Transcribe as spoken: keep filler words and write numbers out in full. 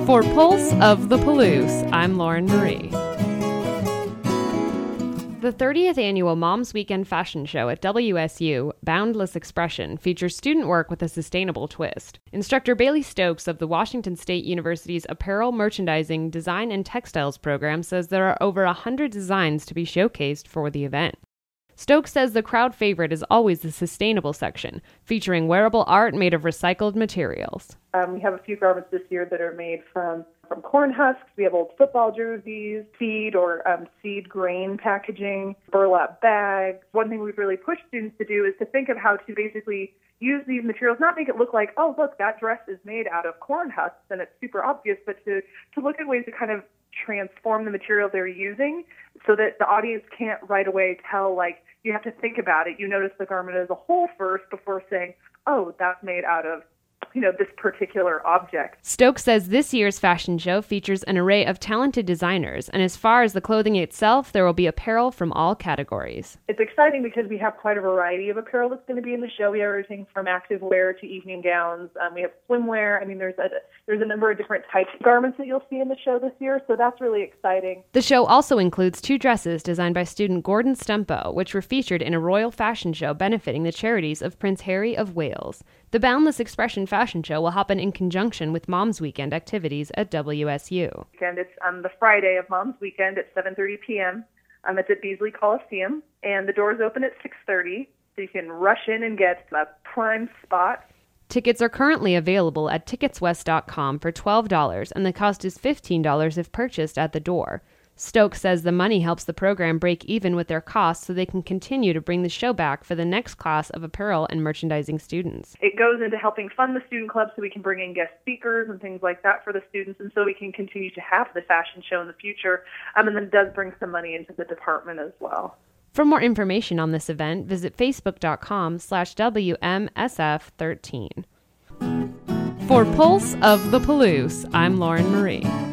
For Pulse of the Palouse, I'm Lauren Marie. The thirtieth Annual Moms Weekend Fashion Show at W S U, Boundless Expression, features student work with a sustainable twist. Instructor Bailey Stokes of the Washington State University's Apparel, Merchandising, Design, and Textiles program says there are over one hundred designs to be showcased for the event. Stokes says the crowd favorite is always the sustainable section, featuring wearable art made of recycled materials. Um, we have a few garments this year that are made from, from corn husks. We have old football jerseys, seed or um, seed grain packaging, burlap bags. One thing we've really pushed students to do is to think of how to basically use these materials, not make it look like, oh, look, that dress is made out of corn husks and it's super obvious, but to, to look at ways to kind of transform the material they're using so that the audience can't right away tell, like, you have to think about it. You notice the garment as a whole first before saying, oh, that's made out of, you know, this particular object. Stokes says this year's fashion show features an array of talented designers, and as far as the clothing itself, there will be apparel from all categories. It's exciting because we have quite a variety of apparel that's going to be in the show. We have everything from active wear to evening gowns. Um, we have swimwear. I mean, there's a, there's a number of different types of garments that you'll see in the show this year, so that's really exciting. The show also includes two dresses designed by student Gordon Stempo, which were featured in a royal fashion show benefiting the charities of Prince Harry of Wales. The Boundless Expression Fashion Show will happen in conjunction with Moms Weekend activities at W S U. And it's on the Friday of Moms Weekend at seven thirty p.m. Um, it's at Beasley Coliseum, and the doors open at six thirty, so you can rush in and get a prime spot. Tickets are currently available at tickets west dot com for twelve dollars, and the cost is fifteen dollars if purchased at the door. Stokes says the money helps the program break even with their costs so they can continue to bring the show back for the next class of apparel and merchandising students. It goes into helping fund the student club so we can bring in guest speakers and things like that for the students, and so we can continue to have the fashion show in the future. Um, and then it does bring some money into the department as well. For more information on this event, visit facebook dot com slash W M S F thirteen. For Pulse of the Palouse, I'm Lauren Marie.